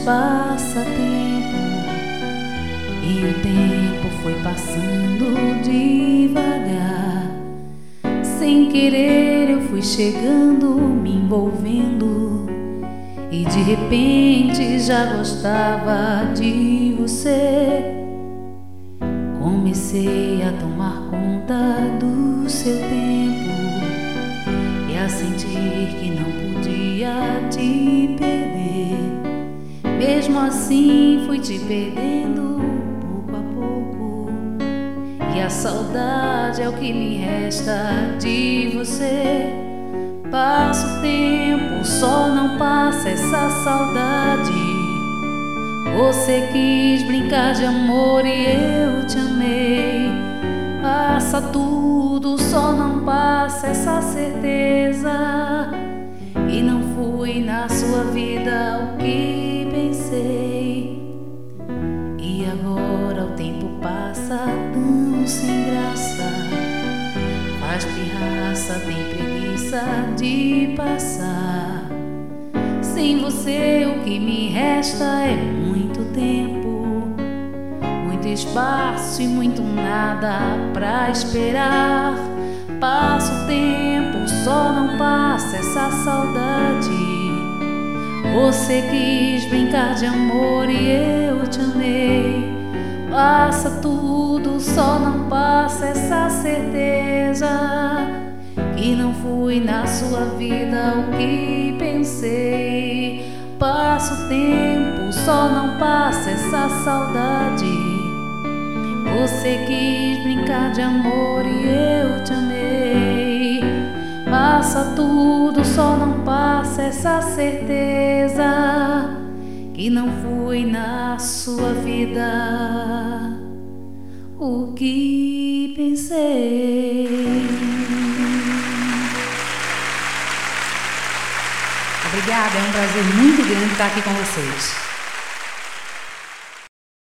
passa tempo e o tempo foi passando devagar. Sem querer eu fui chegando, me envolvendo, e de repente já gostava de você. Comecei a tomar conta do seu tempo e a sentir que não podia te perder. Mesmo assim fui te perdendo pouco a pouco, e a saudade é o que me resta de você. Passa o tempo, só não passa essa saudade. Você quis brincar de amor e eu te amei. Passa tudo, só não passa essa certeza. E não fui na sua vida o que pensei. E agora o tempo passa tão sem graça. Faz pirraça, tem preguiça de passar. Sem você o que me resta é muito tempo, muito espaço e muito nada pra esperar. Passa o tempo, só não passa essa saudade. Você quis brincar de amor e eu te amei. Passa tudo, só não passa essa certeza. E não fui na sua vida o que pensei. Passa o tempo, só não passa essa saudade. Você quis brincar de amor e eu te amei. Passa tudo, só não passa essa certeza. Que não fui na sua vida o que pensei. Obrigada, é um prazer muito grande estar aqui com vocês.